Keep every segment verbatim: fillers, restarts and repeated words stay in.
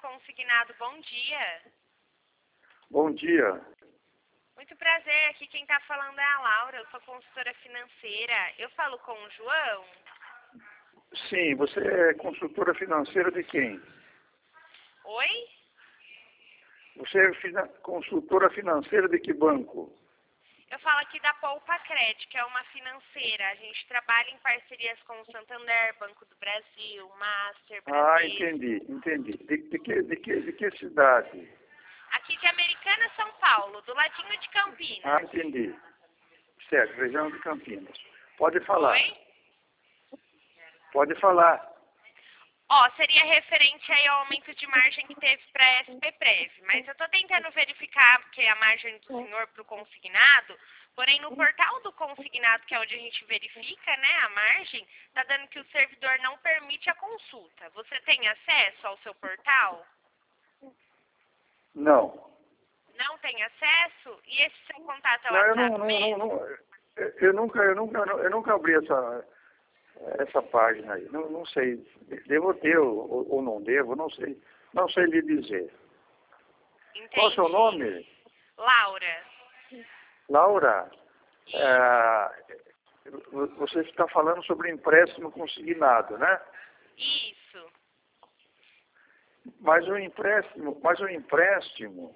Consignado, bom dia. Bom dia. Muito prazer, aqui quem está falando é a Laura, eu sou consultora financeira. Eu falo com o João? Sim, você é consultora financeira de quem? Oi? Você é fina- consultora financeira de que banco? Eu falo aqui da Poupa Cred, que é uma financeira. A gente trabalha em parcerias com o Santander, Banco do Brasil, Master, Ah, Brasil. entendi, entendi. De, de, que, de, que, de que cidade? Aqui de Americana, São Paulo, do ladinho de Campinas. Ah, entendi. Certo, região de Campinas. Pode falar. Oi? Pode falar. Ó, seria referente aí ao aumento de margem que teve para a S P Prev, mas eu estou tentando verificar porque a margem do senhor para o consignado, porém no portal do consignado, que é onde a gente verifica, né, a margem, está dando que o servidor não permite a consulta. Você tem acesso ao seu portal? Não. Não tem acesso? E esse seu contato é o Não, eu WhatsApp não, não, mesmo? não, não eu eu nunca, eu nunca, eu nunca abri essa, essa página aí. Não, não sei. Devo ter ou, ou não devo, não sei. Não sei lhe dizer. Entendi. Qual é o seu nome? Laura. Laura, é, você está falando sobre empréstimo consignado, né? Isso. Mas o empréstimo, mas o empréstimo,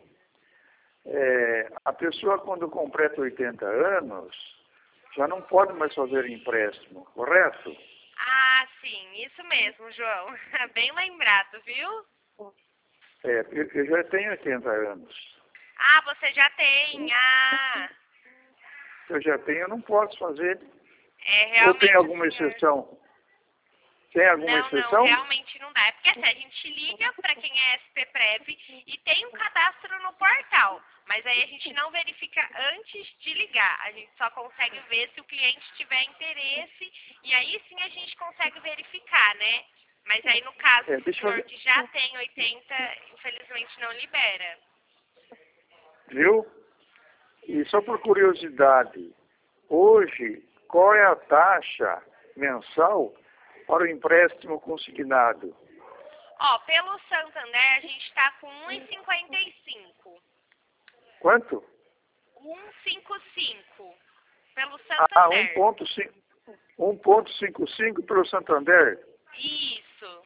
é, a pessoa quando completa oitenta anos, já não pode mais fazer empréstimo, correto? Ah, sim, isso mesmo, João. Bem lembrado, viu? É, eu, eu já tenho oitenta anos. Ah, você já tem. Ah, Eu já tenho, eu não posso fazer. é Ou tem realmente alguma o senhor. exceção? Tem alguma Não, não, exceção? realmente não dá. É porque assim, a gente liga para quem é S P Prev e tem um cadastro no portal. Mas aí a gente não verifica antes de ligar. A gente só consegue ver se o cliente tiver interesse e aí sim a gente consegue verificar, né? Mas aí no caso É, do deixa eu senhor ver. que já tem oitenta, infelizmente não libera. Viu? E só por curiosidade, hoje, qual é a taxa mensal para o empréstimo consignado? Ó, pelo Santander a gente está com um e cinquenta e cinco. Quanto? um e cinquenta e cinco. Pelo Ah, Santander. um ponto cinquenta e cinco pelo Santander? Isso.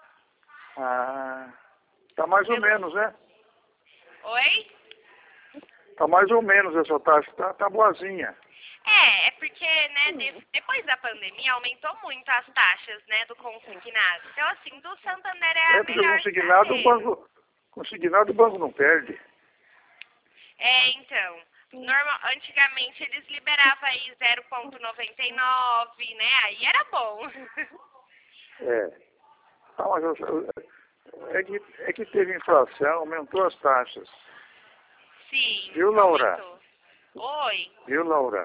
Ah, tá mais ou Pelo... menos, né? Oi? Tá mais ou menos essa taxa, tá, tá boazinha. É, é porque, né, de- depois da pandemia aumentou muito as taxas, né, do consignado. Então, assim, do Santander é É a porque o melhor consignado, o estratégia. banco, consignado o banco não perde. É, então, normal, antigamente eles liberavam aí zero vírgula noventa e nove, né, aí era bom. É. Ah, mas eu- eu- é, que, é que teve inflação, aumentou as taxas. Sim, Viu, Laura? aumentou. Oi? Viu, Laura?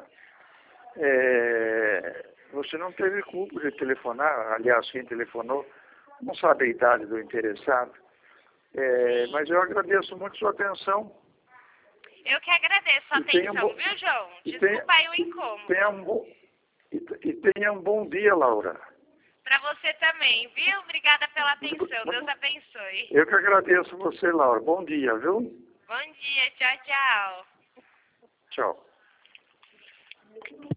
É, você não teve culpa de telefonar, aliás, quem telefonou não sabe a idade do interessado. É, mas eu agradeço muito sua atenção. Eu que agradeço a E tenha um atenção, bo- viu, João? e Desculpa tenha, aí o incômodo. tenha um bom, e, e tenha um bom dia, Laura. Pra você também, viu? Obrigada pela atenção. Deus abençoe. Eu que agradeço você, Laura. Bom dia, viu? Bom dia. Tchau, tchau. Tchau.